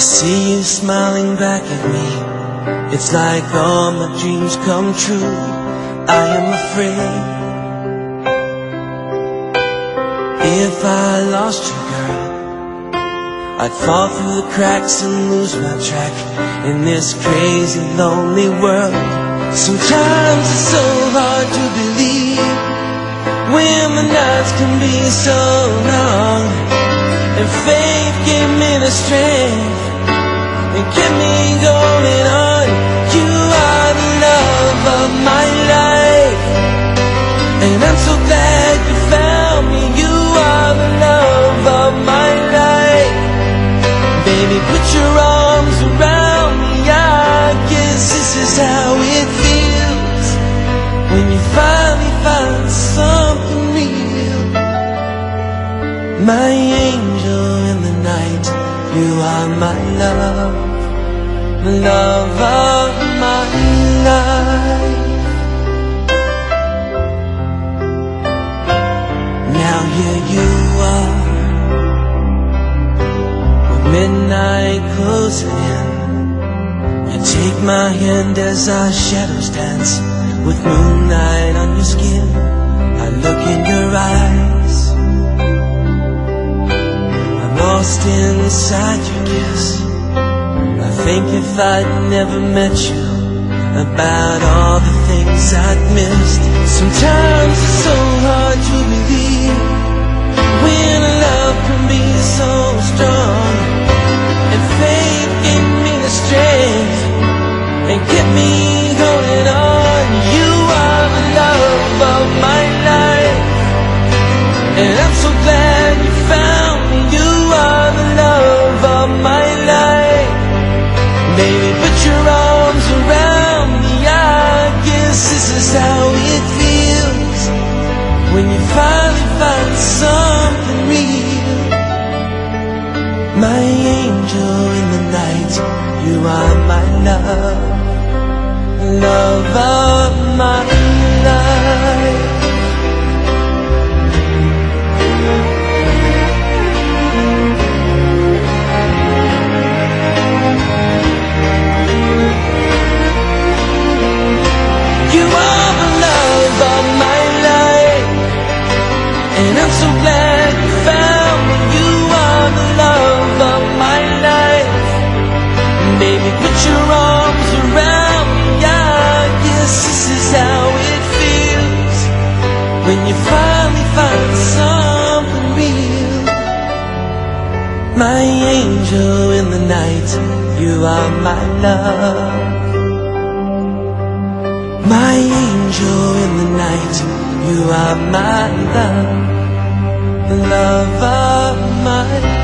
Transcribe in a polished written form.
see you smiling back at me. It's like all my dreams come true. I am afraid if I lost you, girl, I'd fall through the cracks and lose my track in this crazy, lonely world. Sometimes it's so hard to believe when the nights can be so long, and faith gave me the strength and kept me going on. You are the love of my life, and I'm so glad you found me. You are the love of my life. Baby, put your arms around me. I guess this is how it feels when you finally find something real. My angel in the night, you are my love, the love of my life. Now here you are, with midnight closing in. You take my hand as our shadows dance, with moonlight on your skin. I look in your eyes, I'm lost inside your kiss. I think if I'd never met you, about all the things I'd missed. Sometimes it's so hard to believe when love can be so strong, and faith gave me the strength and kept me going on. You are the love of my life, and I'm so glad you found me. You are the love of my life. Baby, put your arms around me. I guess this is how it feels when you finally find something real. My angel in the night, you are my love, love of my life. You are the love of my life, and I'm so glad you found me. You are the love of my life. Baby, put your arms around me. I guess this is how it feels when you finally find something real. My angel in the night, you are my love. My angel in the night, you are my love, the love of my life.